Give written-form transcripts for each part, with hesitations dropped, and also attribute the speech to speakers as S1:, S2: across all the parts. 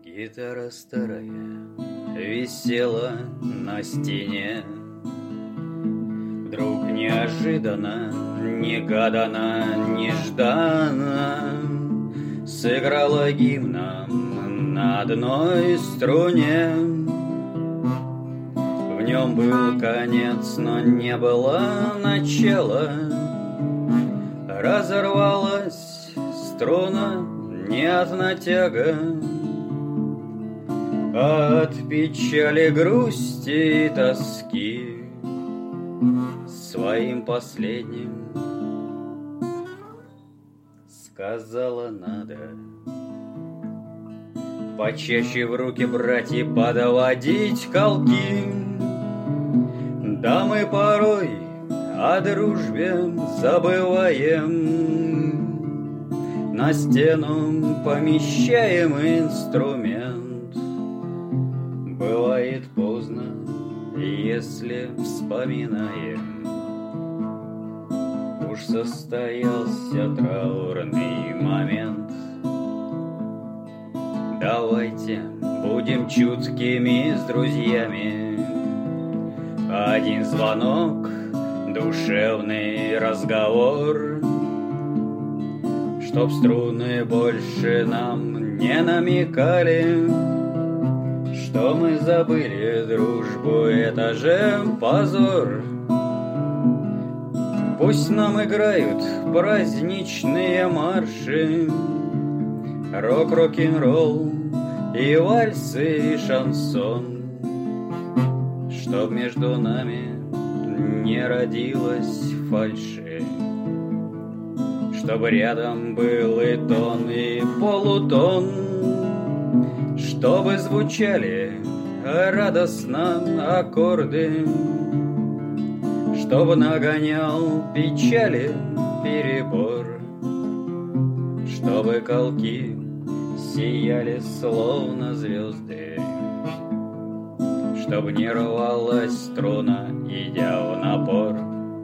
S1: Гитара старая висела на стене. Вдруг неожиданно, негаданно, нежданно сыграла гимном на одной струне. В нем был конец, но не было начала. Разорвалась струна не от натяга, а от печали, грусти и тоски. Своим последним сказала: надо почаще в руки брать и подводить колки. Да мы порой о дружбе забываем, на стену помещаем инструмент. Бывает поздно, если вспоминаем. Уж состоялся траурный момент. Давайте будем чуткими с друзьями. Один звонок, душевный разговор, чтоб струны больше нам не намекали, что мы забыли дружбу, это же позор. Пусть нам играют праздничные марши, рок, рок-н-ролл и вальсы, и шансон, чтоб между нами не родилось фальши, чтобы рядом был и тон, и полутон, чтобы звучали радостно аккорды, чтобы нагонял печали перебор, чтобы колки сияли словно звезды, чтоб не рвалась струна, идя в напор.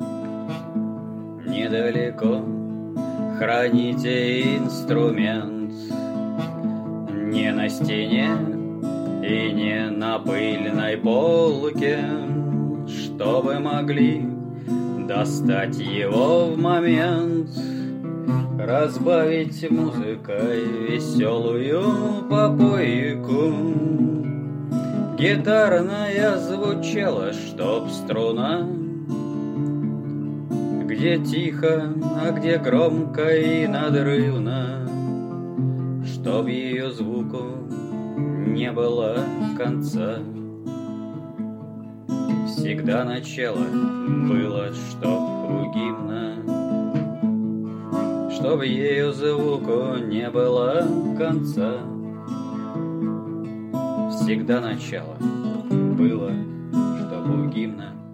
S1: Недалеко храните инструмент, не на стене и не на пыльной полке, чтобы могли достать его в момент, разбавить музыкой веселую попойку. Гитарная звучала, чтоб струна, где тихо, а где громко и надрывно, чтоб ее звуку не было конца. Всегда начало было, чтоб у гимна, чтоб ее звуку не было конца. Всегда начало было, чтоб у гимна